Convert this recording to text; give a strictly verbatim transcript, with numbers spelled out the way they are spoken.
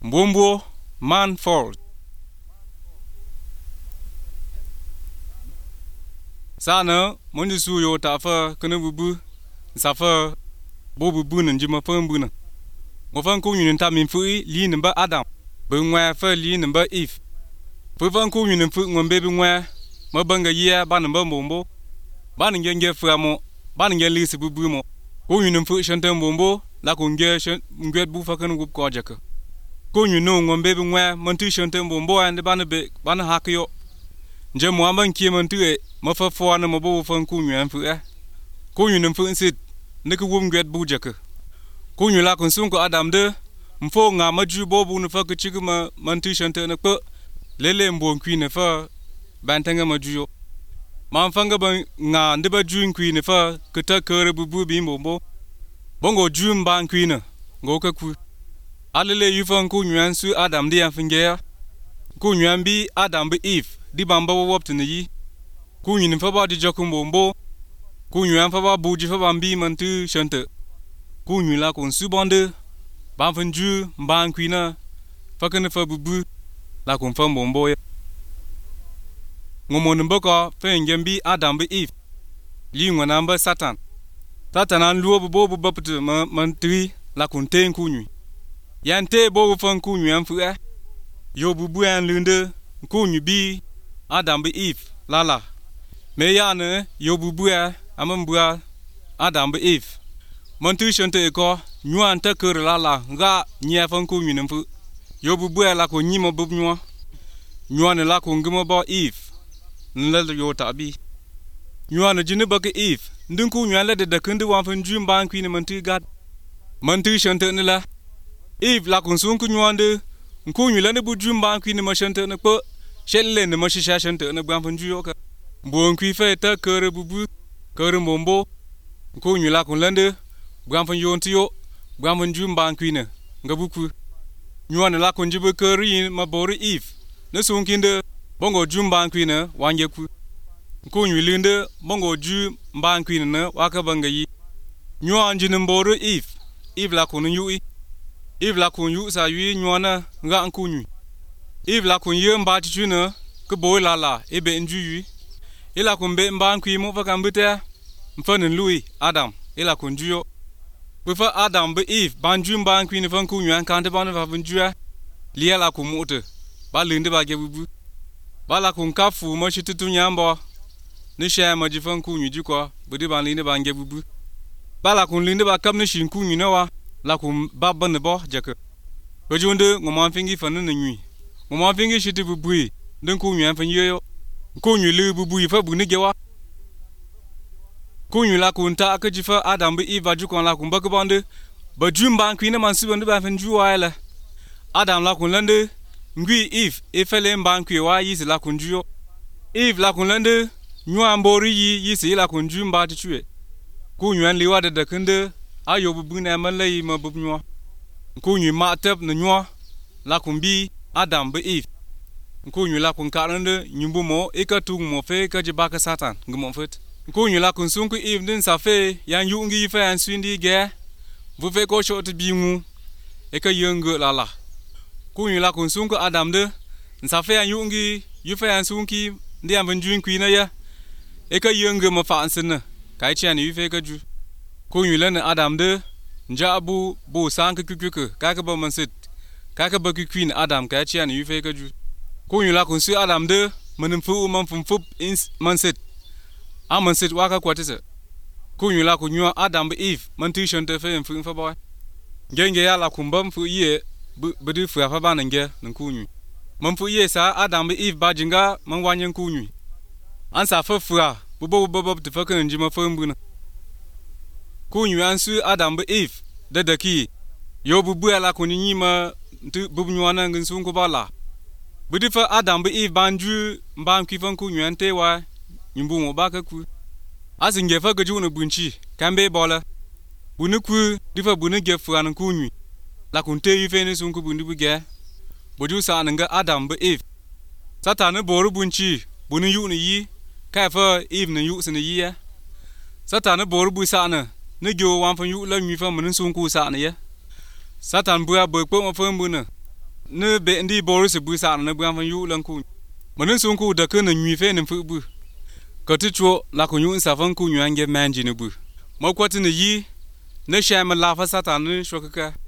Mbombo man fall. Sana mondi su yo ta fa kana bubu sa fa bo bubu nan jima fa mbu na mo fa ko nyun ta min fu li namba Adam bu nwa fa li namba Eve fu fa ko nyun fu ngombe bi nwa mo banga ye ba namba mbombo ba nge nge fu amo ba nge li si bubu mo ko nyun fu shanta mbombo la ko nge nge bu fa kana gup ko jaka ko nyun no ngombe bi nwa mon tu shanta mbombo ande ba na be ba na hakyo nje mo amban ki mon tu e mo fa fo na mo bo fa ko nyun fu e ko nyun fu sit ne ko wum nge bu jaka ko nyun la ko sun ko Adam de mfo nga maju bobu ne fa ko ci ma man tu shanta na ko lele mbon kwi ne fa bantanga maju man fanga ban nga ndiba juin kwi ne fa ko ta kere bubu bi mbombo bongo jum ban kwi na ngo ka ku alele yu fa ko nyun su Adam de afnge ko nyun bi Adam bi Eve di bamba wop ne yi ko nyun fa ba di jokum mbombo ko nyun fa ba buji fa ban bi man tu shanta ko nyun la ko su bande ban fanju ban kwi na fa kana fa bubu la ko fa mbombo ngomo nmboko fe ngembi Adam bi Eve li ngona mba Satan Satan an luo bo bo baptu ma man tri la ko ten ku nyu yante bo fa ku nyu am fu e yo bubu an lunde ku nyu bi Adam bi Eve la la me ya ne yo bubu a amambua Adam bi Eve mon tu shante ko nyu an ta keur la la nga nya fa ku nyu nfu yo bubu la ko nyi mo bub nyu nyu an la ko ngimo bo Eve nle yo tabi nyuana jini baka Eve ndinku nyala de de kundu wan fan jum ban kwini mantu gad mantu shante ne la Eve la kun sun ku nyande nku nyula ne bu jum ban kwini ma shante ne ko shelle ne ma shisha shante ne ban fan juyo ka bon kwi fe ta kere bubu kere mbombo nku nyula kun lande ban fan yonti yo ban fan jum ban kwini ngabuku nyuana la kun jibu kere ma bori Eve ne sun kinde bongo jum ban kwini wanje ku ko nyulinde bongo ju mban kwini na waka banga yi nyo anjin mboro Eve Eve la ko nyu Eve la ko yu sa yu nyo na nga anku nyu Eve la ko ye mba ti chuna ko boy la la ebe nju yu ila ko mbe mban kwi mo faka mbute mfanin lui Adam ila ko njuyo befa Adam be Eve ban ju mban kwini fan ku nyu an kan te ban fa bunjua liya la ko mote ba linde ba gebubu ba la ko kafu mo chitutu nyambo ne sha ma jifan ku nyu jiko budi ban linde ban gebubu bala kun linde ba kam ne shin ku nyu nawa la kun babba ne bo jaka bajunde ngoma fingi fan ne nyu ngoma fingi shiti bubu den ku nyu an fan yeyo ku nyu le bubu fa bu ne gewa ku nyu la kun ta ka jifa Adam bi Eve jiko la kun baka bande bajum ban kwine man su bande ba fan juwa ala Adam la kun lande ngui Eve e fele ban kwi wa yi la kun juyo Eve la kun lande nyua mbori yi yisi la kun jumba ti chue ku nyuan liwa de de kende ayo bubu na man lei ma bubu nyua ku nyu ma tep na nyua la kun bi Adam be Eve ku nyu la kun karande nyumbu mo e ka tu mo fe ka jiba ka Satan ngumo fet ku nyu la kun sun ku Eve din sa fe yan yu ngi fe an swindi ge vu fe ko shot bi mu e ka yenge la la ku nyu la kun sun ku Adam de sa fe yan yu ngi yu fe an sun ki ndi an van juin kwina ya eka yenge ma fa ansina kai chani yu fe ka ju ko yule ne Adam de njabu bo sank kukuku ka ka ba mansit ka ka ba queen Adam kai chani yu fe ka ju ko yula kun su Adam de manin fu man fum fup ins mansit a mansit wa ka kwatisa ko yula kun yu Adam be Eve man tu shonte fe fu fa boy ngenge ya la kun bam fu ye bu du fu fa ba nge nan ku nyu man fu ye sa Adam be Eve ba jinga man wanyen ku nyu ansa fafura bubo bubo te fakan njima fambuna ku nyu ansu Adam be Eve dadaki yo bubu ala ko ni ma tu bubu nywana ngin sun ko bala budi fa Adam be Eve banju mbam ki fan ku nyu ante wa nyumbu mo baka ku asinge fa gaju no bunchi kambe bola bunu ku difa bunu ge fuan ku nyu la kun te yu fe ne sun ku bundu buge boju sa nanga Adam be Eve Satan boru bunchi bunu yu ni yi kai fa Eve ne yu sene yi ya Satan boru bu sa na ne gyo wan fa yu la nyu fa mun sun ku sa ne ya Satan bu a bo po mo fa mu na ne be ndi boris bu sa ne bu fan yu lan ku manin sun ku da kana nyi fe ne fu bu ka ti cho la ku yu sa fan ku nyu ange manji ne bu ma kwati ne yi ne sha ma la fa satan ne shoka